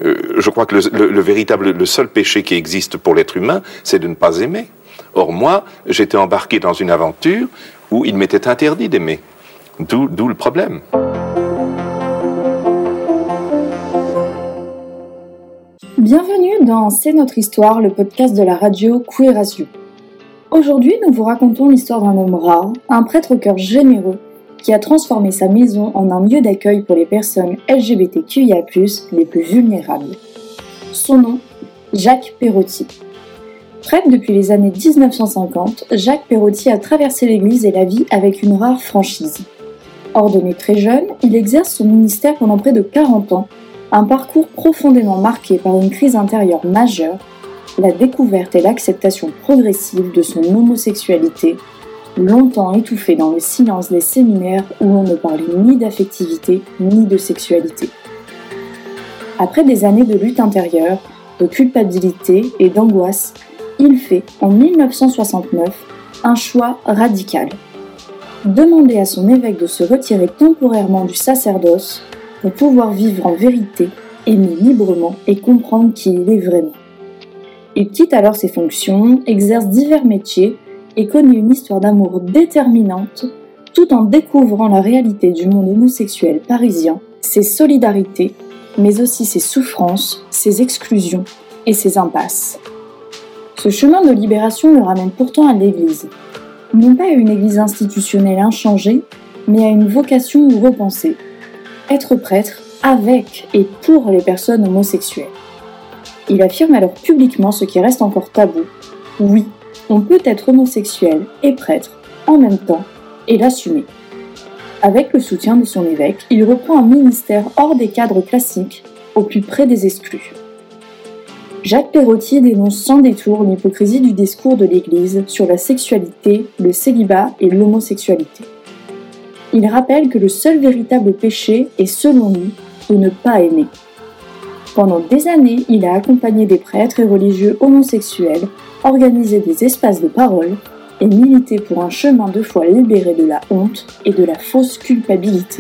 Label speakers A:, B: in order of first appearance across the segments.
A: je crois que le seul péché qui existe pour l'être humain, c'est de ne pas aimer. Or moi, j'étais embarqué dans une aventure où il m'était interdit d'aimer. D'où le problème.
B: Bienvenue dans C'est notre histoire, le podcast de la radio Queer as You. Aujourd'hui, nous vous racontons l'histoire d'un homme rare, un prêtre au cœur généreux, qui a transformé sa maison en un lieu d'accueil pour les personnes LGBTQIA+, les plus vulnérables. Son nom, Jacques Perotti. Prêtre depuis les années 1950, Jacques Perotti a traversé l'Église et la vie avec une rare franchise. Ordonné très jeune, il exerce son ministère pendant près de 40 ans, un parcours profondément marqué par une crise intérieure majeure, la découverte et l'acceptation progressive de son homosexualité, longtemps étouffée dans le silence des séminaires où l'on ne parlait ni d'affectivité ni de sexualité. Après des années de lutte intérieure, de culpabilité et d'angoisse, il fait, en 1969, un choix radical. Demander à son évêque de se retirer temporairement du sacerdoce pour pouvoir vivre en vérité, aimer librement et comprendre qui il est vraiment. Il quitte alors ses fonctions, exerce divers métiers et connaît une histoire d'amour déterminante, tout en découvrant la réalité du monde homosexuel parisien, ses solidarités, mais aussi ses souffrances, ses exclusions et ses impasses. Ce chemin de libération le ramène pourtant à l'Église. Non pas à une Église institutionnelle inchangée, mais à une vocation repensée. Être prêtre avec et pour les personnes homosexuelles. Il affirme alors publiquement ce qui reste encore tabou. Oui, on peut être homosexuel et prêtre en même temps et l'assumer. Avec le soutien de son évêque, il reprend un ministère hors des cadres classiques, au plus près des exclus. Jacques Perotti dénonce sans détour l'hypocrisie du discours de l'Église sur la sexualité, le célibat et l'homosexualité. Il rappelle que le seul véritable péché est, selon lui, de ne pas aimer. Pendant des années, il a accompagné des prêtres et religieux homosexuels, organisé des espaces de parole et milité pour un chemin de foi libéré de la honte et de la fausse culpabilité.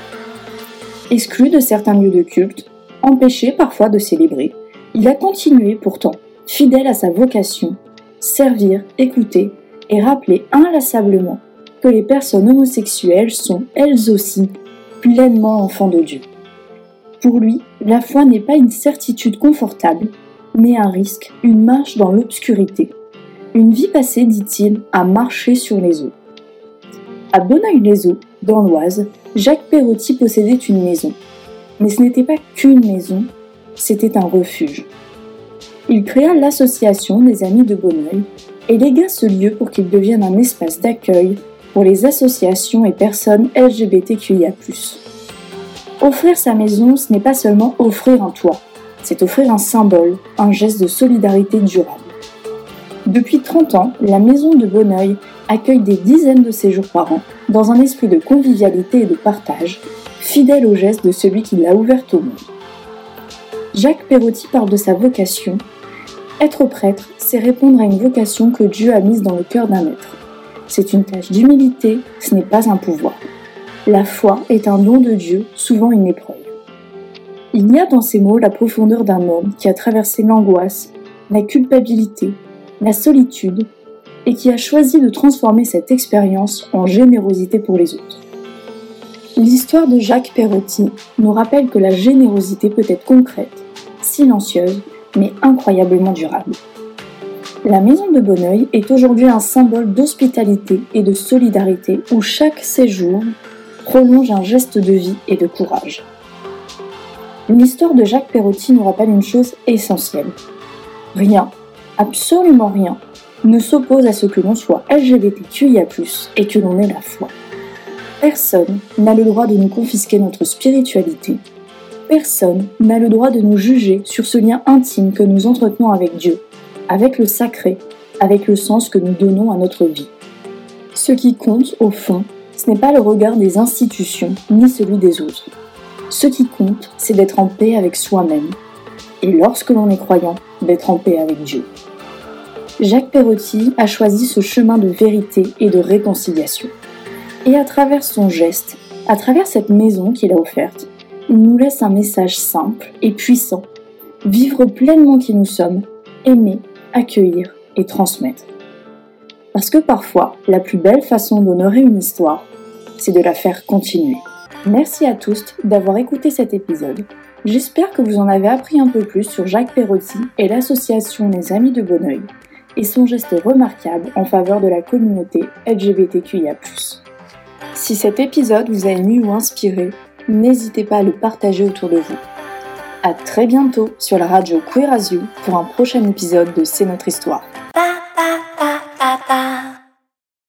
B: Exclu de certains lieux de culte, empêché parfois de célébrer, il a continué pourtant, fidèle à sa vocation, servir, écouter et rappeler inlassablement que les personnes homosexuelles sont elles aussi pleinement enfants de Dieu. Pour lui, la foi n'est pas une certitude confortable, mais un risque, une marche dans l'obscurité. Une vie passée, dit-il, à marcher sur les eaux. À Bonneuil-les-Eaux, dans l'Oise, Jacques Perotti possédait une maison. Mais ce n'était pas qu'une maison, c'était un refuge. Il créa l'association des Amis de Bonneuil et légua ce lieu pour qu'il devienne un espace d'accueil pour les associations et personnes LGBTQIA+. Offrir sa maison, ce n'est pas seulement offrir un toit, c'est offrir un symbole, un geste de solidarité durable. Depuis 30 ans, la maison de Bonneuil accueille des dizaines de séjours par an, dans un esprit de convivialité et de partage, fidèle au geste de celui qui l'a ouverte au monde. Jacques Perotti parle de sa vocation. Être prêtre, c'est répondre à une vocation que Dieu a mise dans le cœur d'un être. C'est une tâche d'humilité, ce n'est pas un pouvoir. La foi est un don de Dieu, souvent une épreuve. Il y a dans ces mots la profondeur d'un homme qui a traversé l'angoisse, la culpabilité, la solitude, et qui a choisi de transformer cette expérience en générosité pour les autres. L'histoire de Jacques Perotti nous rappelle que la générosité peut être concrète, silencieuse, mais incroyablement durable. La maison de Bonneuil est aujourd'hui un symbole d'hospitalité et de solidarité où chaque séjour prolonge un geste de vie et de courage. L'histoire de Jacques Perotti nous rappelle une chose essentielle. Rien, absolument rien, ne s'oppose à ce que l'on soit LGBTQIA+, et que l'on ait la foi. Personne n'a le droit de nous confisquer notre spiritualité. Personne n'a le droit de nous juger sur ce lien intime que nous entretenons avec Dieu, avec le sacré, avec le sens que nous donnons à notre vie. Ce qui compte, au fond, ce n'est pas le regard des institutions, ni celui des autres. Ce qui compte, c'est d'être en paix avec soi-même. Et lorsque l'on est croyant, d'être en paix avec Dieu. Jacques Perotti a choisi ce chemin de vérité et de réconciliation. Et à travers son geste, à travers cette maison qu'il a offerte, il nous laisse un message simple et puissant Vivre pleinement qui nous sommes, aimer, accueillir et transmettre. Parce que parfois, la plus belle façon d'honorer une histoire, c'est de la faire continuer. Merci à tous d'avoir écouté cet épisode. J'espère que vous en avez appris un peu plus sur Jacques Perotti et l'association Les Amis de Bonneuil et son geste remarquable en faveur de la communauté LGBTQIA+. Si cet épisode vous a ému ou inspiré, n'hésitez pas à le partager autour de vous. À très bientôt sur la radio Queer As You pour un prochain épisode de C'est notre histoire.